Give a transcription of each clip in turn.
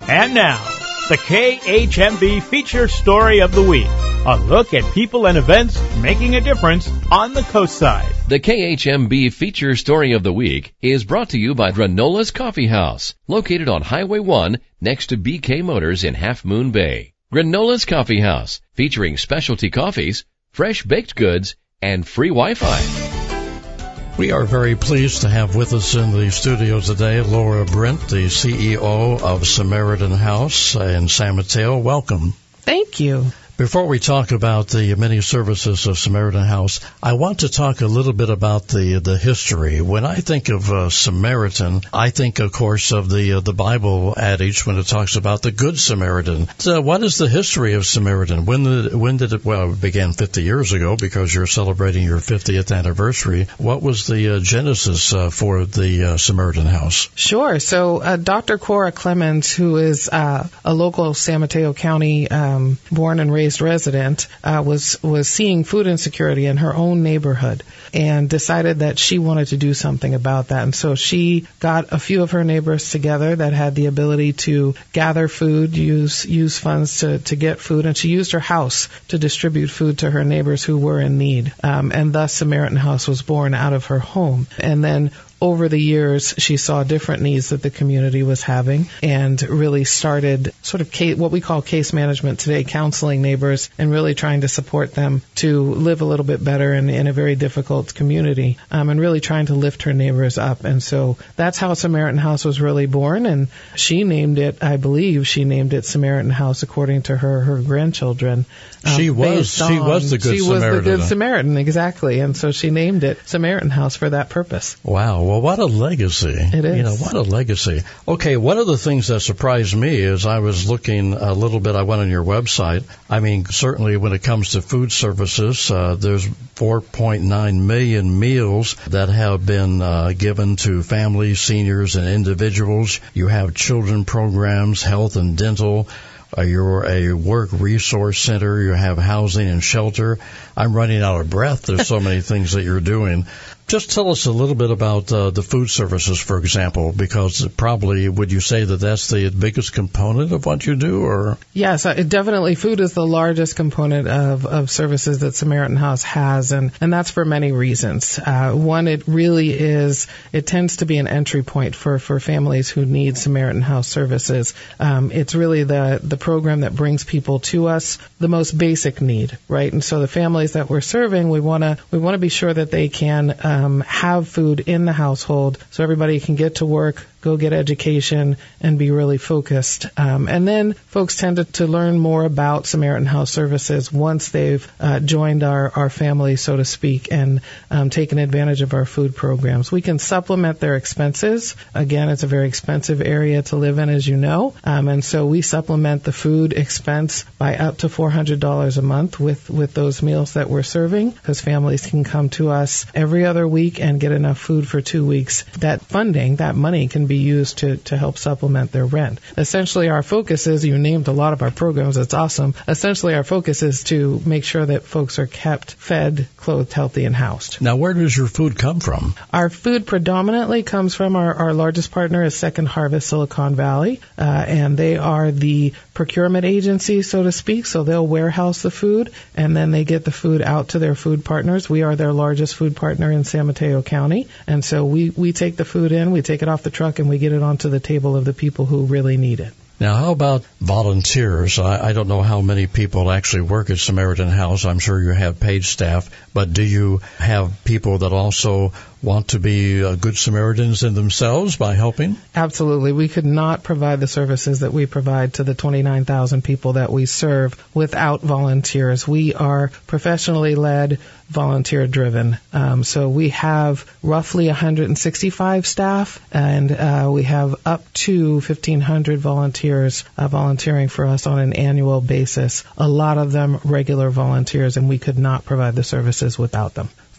And now, the KHMB Feature Story of the Week. A look at people and events making a difference on the coast side. The KHMB Feature Story of the Week is brought to you by Granola's Coffee House, located on Highway 1 next to BK Motors in Half Moon Bay. Granola's Coffee House, featuring specialty coffees, fresh baked goods, and free Wi-Fi. We are very pleased to have with us in the studio today Laura Brent, the CEO of Samaritan House in San Mateo. Welcome. Thank you. Before we talk about the many services of Samaritan House, I want to talk a little bit about the history. When I think of Samaritan, I think, of course, of the Bible adage when it talks about the Good Samaritan. So what is the history of Samaritan? When did it? Well, it began 50 years ago because you're celebrating your 50th anniversary. What was the genesis for the Samaritan House? Sure. So Dr. Cora Clemens, who is a local San Mateo County born and raised resident, was seeing food insecurity in her own neighborhood and decided that she wanted to do something about that. And so she got a few of her neighbors together that had the ability to gather food, use funds to get food, and she used her house to distribute food to her neighbors who were in need. And thus Samaritan House was born out of her home. And then over the years, she saw different needs that the community was having and really started sort of what we call case management today, counseling neighbors and really trying to support them to live a little bit better in a very difficult community, and really trying to lift her neighbors up. And so that's how Samaritan House was really born. And she named it, I believe she named it Samaritan House according to her grandchildren. She was the Good Samaritan. She was the Good Samaritan, exactly. And so she named it Samaritan House for that purpose. Wow. Well, what a legacy. It is. What a legacy. Okay, one of the things that surprised me is I was looking a little bit, I went on your website. I mean, certainly when it comes to food services, there's 4.9 million meals that have been given to families, seniors, and individuals. You have children programs, health and dental. You're a work resource center. You have housing and shelter. I'm running out of breath. There's so many things that you're doing. Just tell us a little bit about the food services, for example, because probably would you say that that's the biggest component of what you do? Or Yes, definitely food is the largest component of services that Samaritan House has, and that's for many reasons. One, it tends to be an entry point for families who need Samaritan House services. It's really the program that brings people to us, the most basic need, right? And so the families that we're serving, we want to be sure that they can have food in the household so everybody can get to work, go get education, and be really focused. And then folks tend to learn more about Samaritan House services once they've joined our family, so to speak, and taken advantage of our food programs. We can supplement their expenses. Again, it's a very expensive area to live in, as you know, and so we supplement the food expense by up to $400 a month with those meals that we're serving, because families can come to us every other week and get enough food for 2 weeks. That funding, that money can be used to help supplement their rent. Essentially, our focus is, you named a lot of our programs, it's awesome. Essentially, our focus is to make sure that folks are kept, fed, clothed, healthy, and housed. Now, where does your food come from? Our food predominantly comes from our largest partner is Second Harvest Silicon Valley, and they are the procurement agency, so to speak, so they'll warehouse the food, and then they get the food out to their food partners. We are their largest food partner in San Mateo County, and so we take the food in, we take it off the truck, and we get it onto the table of the people who really need it. Now, how about volunteers? I don't know how many people actually work at Samaritan House. I'm sure you have paid staff, but do you have people that also want to be good Samaritans in themselves by helping? Absolutely. We could not provide the services that we provide to the 29,000 people that we serve without volunteers. We are professionally led, volunteer driven. So we have roughly 165 staff, and we have up to 1,500 volunteers volunteering for us on an annual basis. A lot of them regular volunteers, and we could not provide the services without them.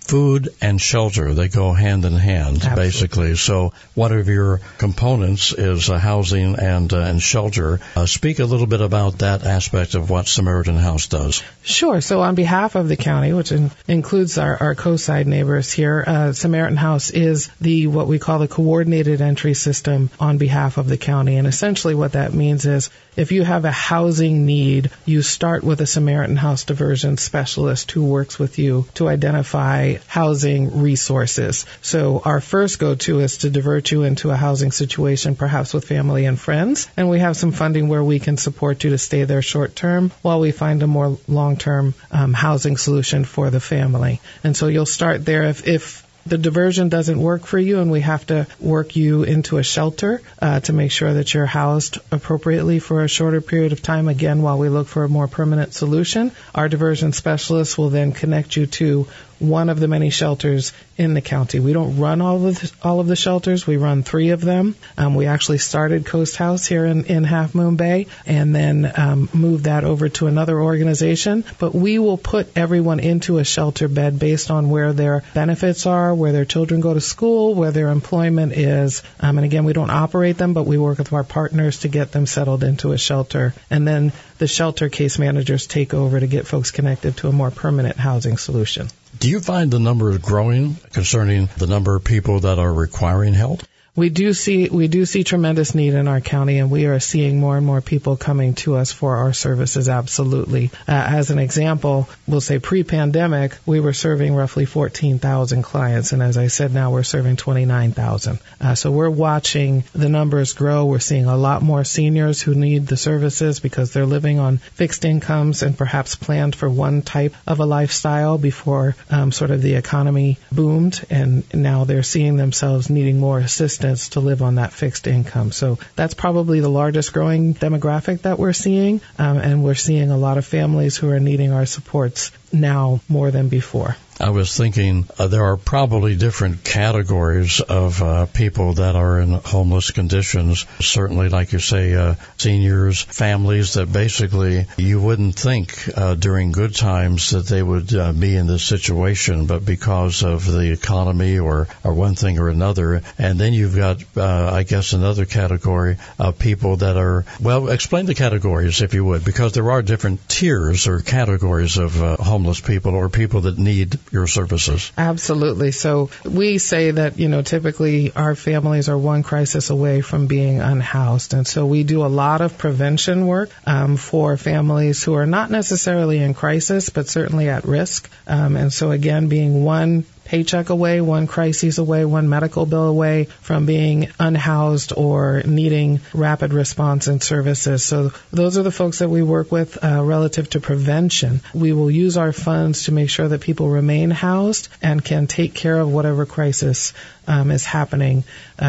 food and shelter. They go hand in hand, Absolutely. basically. So one of your components is housing and shelter. Speak a little bit about that aspect of what Samaritan House does. Sure. So on behalf of the county, which includes our coastside neighbors here, Samaritan House is what we call the coordinated entry system on behalf of the county. And essentially what that means is if you have a housing need, you start with a Samaritan House diversion specialist who works with you to identify housing resources. So our first go-to is to divert you into a housing situation, perhaps with family and friends. And we have some funding where we can support you to stay there short term while we find a more long-term housing solution for the family. And so you'll start there. If the diversion doesn't work for you and we have to work you into a shelter to make sure that you're housed appropriately for a shorter period of time, again, while we look for a more permanent solution, our diversion specialist will then connect you to one of the many shelters in the county. We don't run all of the shelters. We run 3 of them. We actually started Coast House here in Half Moon Bay and then moved that over to another organization. But we will put everyone into a shelter bed based on where their benefits are, where their children go to school, where their employment is. And again, we don't operate them, but we work with our partners to get them settled into a shelter. And then the shelter case managers take over to get folks connected to a more permanent housing solution. Do you find the number growing concerning the number of people that are requiring help? We do see tremendous need in our county, and we are seeing more and more people coming to us for our services, absolutely. As an example, we'll say pre-pandemic, we were serving roughly 14,000 clients, and as I said, now we're serving 29,000. So we're watching the numbers grow. We're seeing a lot more seniors who need the services because they're living on fixed incomes and perhaps planned for one type of a lifestyle before sort of the economy boomed, and now they're seeing themselves needing more assistance to live on that fixed income. So that's probably the largest growing demographic that we're seeing, and we're seeing a lot of families who are needing our supports now more than before. I was thinking there are probably different categories of people that are in homeless conditions. Certainly, like you say, seniors, families that basically you wouldn't think during good times that they would be in this situation, but because of the economy or one thing or another. And then you've got, I guess, another category of people that are, well, explain the categories if you would, because there are different tiers or categories of homeless people or people that need your services. Absolutely. So we say that, typically our families are one crisis away from being unhoused. And so we do a lot of prevention work for families who are not necessarily in crisis, but certainly at risk. And so again, being one paycheck away, one crisis away, one medical bill away from being unhoused or needing rapid response and services. So those are the folks that we work with relative to prevention. We will use our funds to make sure that people remain housed and can take care of whatever crisis is happening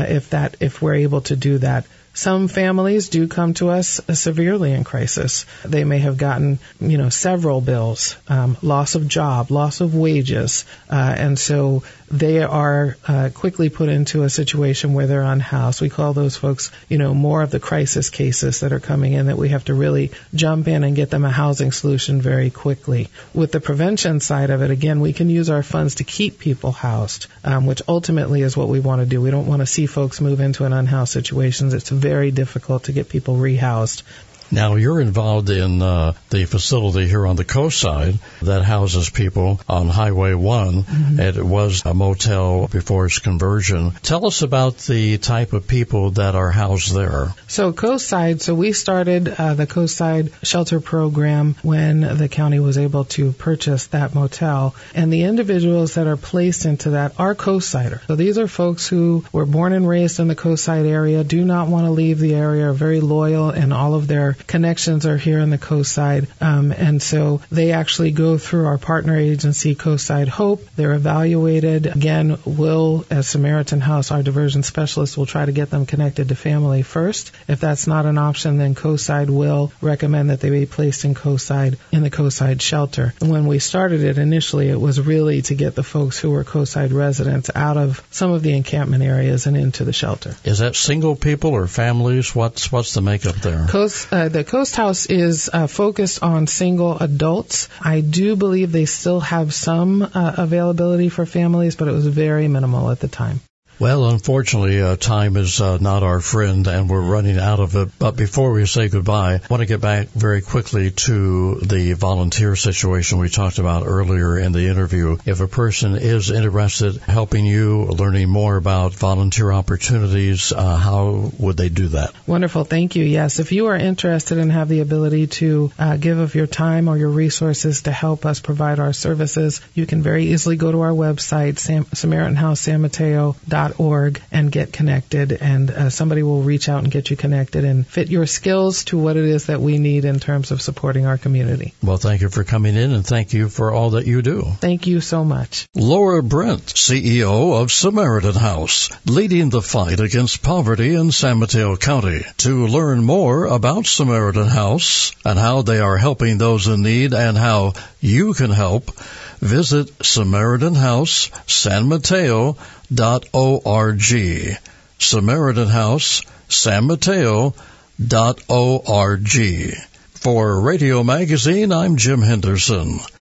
if we're able to do that. Some families do come to us severely in crisis. They may have gotten, several bills, loss of job, loss of wages, and so they are quickly put into a situation where they're unhoused. We call those folks, more of the crisis cases that are coming in that we have to really jump in and get them a housing solution very quickly. With the prevention side of it, again, we can use our funds to keep people housed, which ultimately is what we want to do. We don't want to see folks move into an unhoused situation. It's very difficult to get people rehoused. Now, you're involved in the facility here on the coast side that houses people on Highway 1. Mm-hmm. It was a motel before its conversion. Tell us about the type of people that are housed there. So Coastside, we started the Coastside Shelter Program when the county was able to purchase that motel. And the individuals that are placed into that are Coastsiders. So these are folks who were born and raised in the Coastside area, do not want to leave the area, are very loyal, and all of their connections are here in the Coastside. And so they actually go through our partner agency, Coastside Hope. They're evaluated. Again, as Samaritan House, our diversion specialist, will try to get them connected to family first. If that's not an option, then Coastside will recommend that they be placed in the Coastside shelter. And when we started it initially, it was really to get the folks who were Coastside residents out of some of the encampment areas and into the shelter. Is that single people or families? What's the makeup there? the Coast House is focused on single adults. I do believe they still have some availability for families, but it was very minimal at the time. Well, unfortunately, time is not our friend, and we're running out of it. But before we say goodbye, I want to get back very quickly to the volunteer situation we talked about earlier in the interview. If a person is interested in helping you, learning more about volunteer opportunities, how would they do that? Wonderful. Thank you. Yes, if you are interested and have the ability to give of your time or your resources to help us provide our services, you can very easily go to our website, SamaritanHouseSanMateo.org, and get connected, and somebody will reach out and get you connected and fit your skills to what it is that we need in terms of supporting our community. Well, thank you for coming in, and thank you for all that you do. Thank you so much. Laura Brent, CEO of Samaritan House, leading the fight against poverty in San Mateo County. To learn more about Samaritan House and how they are helping those in need and how you can help, visit SamaritanHouseSanMateo.org. SamaritanHouseSanMateo.org. For Radio Magazine, I'm Jim Henderson.